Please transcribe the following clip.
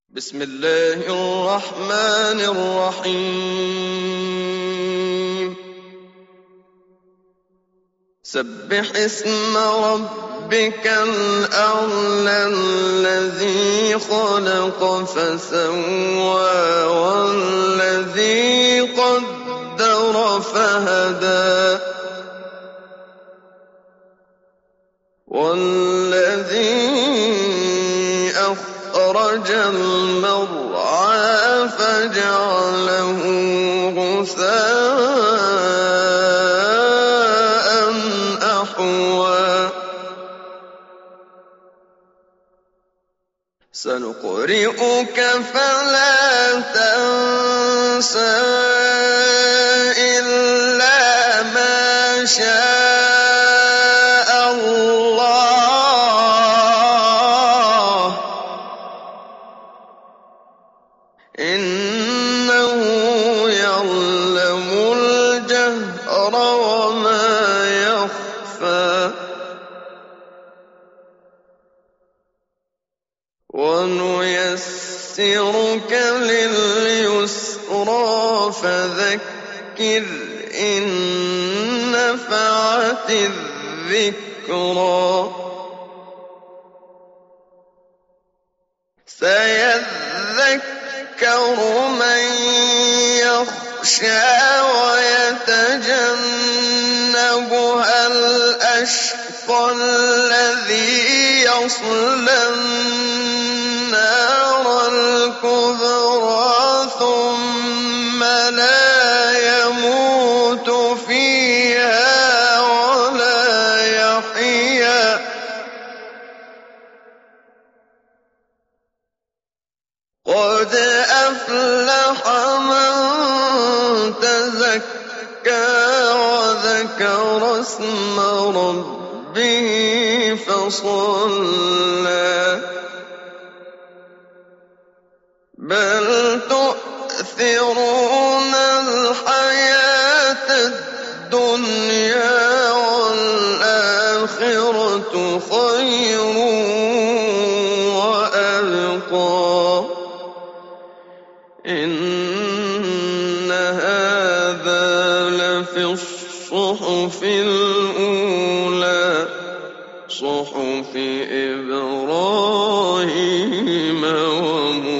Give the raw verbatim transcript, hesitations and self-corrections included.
بسم الله الرحمن الرحيم سبح اسم ربك الأعلى الذي خلق فسوى والذي قدر فهدى والذي أخرج المرعى فجعله غثاء أحوى سنقرئك فلا تنسى إلا ما شاء الله إنه يعلم الجهر وما يخفى ونيسرك لليسرى فذكر إن نفعت الذكرى سيذكر من يخشى ويتجنبها الأشقى الذي يصلى النار الكبرى ثم لا يموت فيها ولا يحيا قد أفلح من تزكى وذكر اسم ربه فصلى بل تؤثرون الحياة الدنيا والآخرة خير وأبقى إن هذا لفي الصحف الأولى صحف إبراهيم وموسى